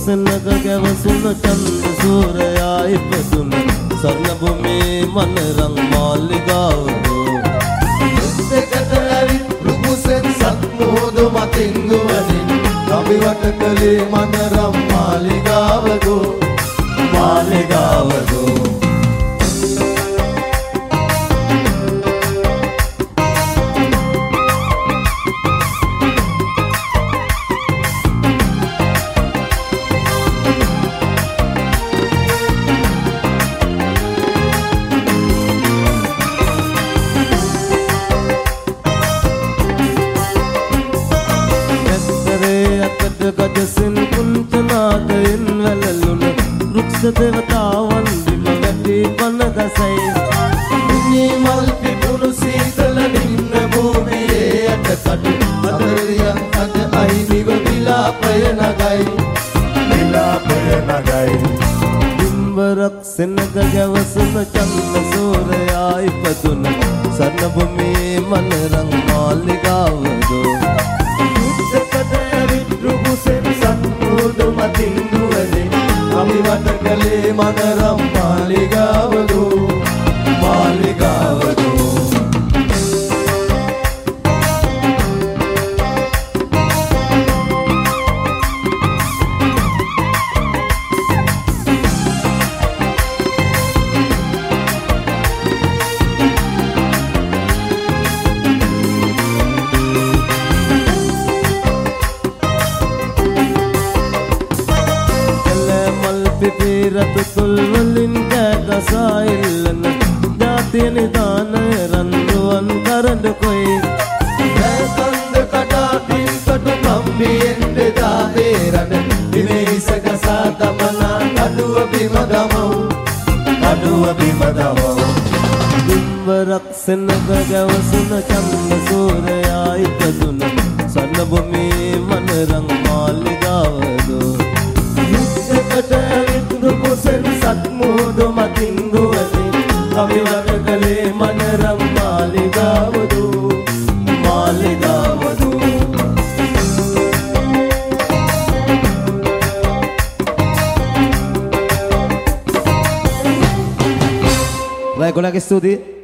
සෙනග ගැවසුන චන්ද සූරයා ඉපදුන ස්වර්ණ භූමි මනරං මාලිගාවදෝ දෙකට ඇවිත් රුකුසෙන් සත්මෝද මතින් දුවනින් අපි වට කළේ මනරම් මාලිගාවදෝ මාලිගාවදෝ ගජසින් කුංචනාදයෙන් වැළලුන රුක්ෂ දේවතාවන් බිම වැටි පන ගසයි මිනී මල් පිපුණු සීතල නිම්න භූමියේ ඇටකඩ අතරියන් අද අයිනිව විලාපය නගයි බිම්බරක් සෙනග ගැවසුන චන්ද සූරයා ඉපදුන ස්වර්ණ භූමි මනරං මාලිගාවදෝ අපි වට කළේ මනරම් මාලිගාවදෝ මාලිගාවදෝ පිපිරතු තුල් වලින් කැකසා ඉල්ලන ජාතිය නිදානය රන්රුවන් කරඬ කොයි කන්ද කඩාටින් කටු කම්බියෙන් බෙදා බේරන දිනේස ගසා දමනා කඩුව බිම දමව් බිම්බරක් සෙනග ගැවසුන චන්ද සූරයා ඉපදුන ස්වර්ණ භූමි මනරං මාලිගාවදෝ රුකුසෙන් සත්මෝද මතින් දුවනින් අපි වට කළේ මනරම් මාලිගාවදෝ මාලිගාවදෝ ගොඩක් ස්තුතියි